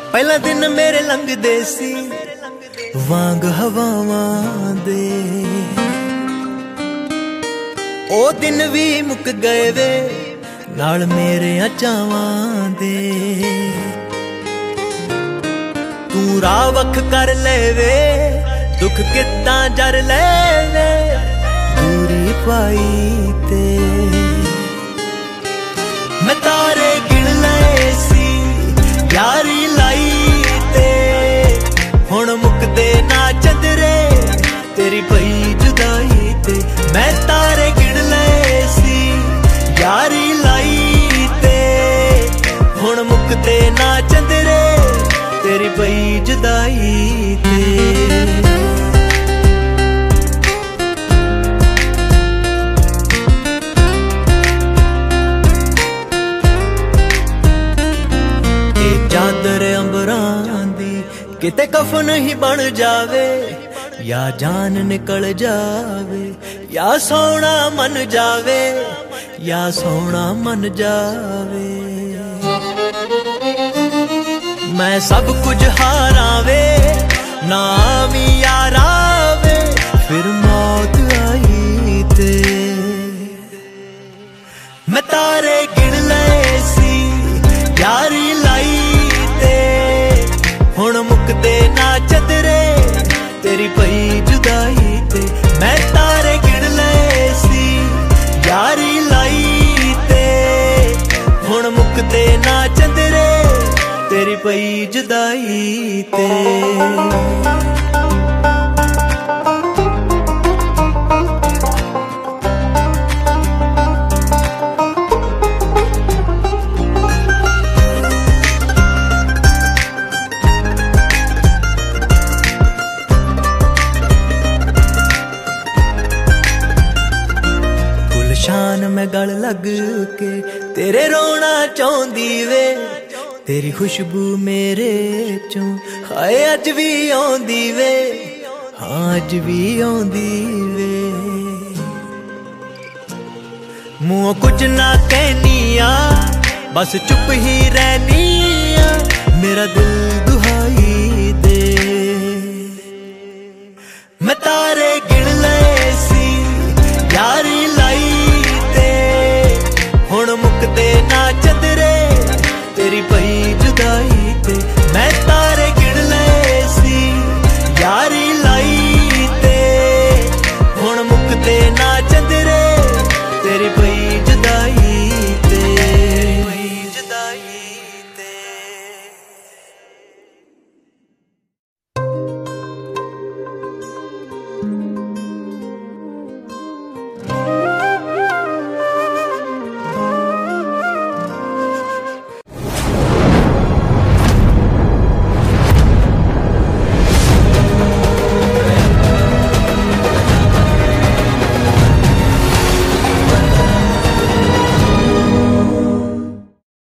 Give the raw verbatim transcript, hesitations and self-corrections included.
पहला दिन मेरे लंघदे सी वांग हवावां दे, ओ दिन भी मुक गए वे नाल मेरे चावां दे। तू राह वख कर ले वे दुख किदां जर ले वे, दूरी पाई ते मैं तारे गिण लए सी यारी लाई ते, हुण मुकदे ना चंदरे तेरी पई जुदाई ते। मैं तारे गिण लए सी यारी लाई ते, हुण मुकदे ना चंदरे तेरी पई जुदाई ते। चादर अंबरां दी किते कफन ही बन जावे, या जान निकल जावे या सोना मन जावे, या सोना मन जावे। मैं सब कुछ हारावे नाम यारावे, फिर मौत आई ते मैं तारे गिण लए सी यारी लाई, हुण मुकदे ना चंदरे तेरी पई जुदाई ते। मैं तारे गिण लए सी यारी लाई ते, हुण मुकदे ना चंदरे तेरी पई जुदाई ते। शान मैं गल लग के तेरे रोना चाहती वे, तेरी खुशबू मेरे चों हाय अज भी आंदी वे, हाँ अज भी आंदी वे। मुँह कुछ ना कहनी आ बस चुप ही रहनी आ, मेरा दिल दुहाई दे। मैं तारे गिण लए सी यारी लाई, हुण मुकदे ना चंदरे तेरी पई जुदाई ते। मैं तारे गिण लए सी यारी लाई ते, हुण मुकदे ना चंदरे तेरी पई जुदाई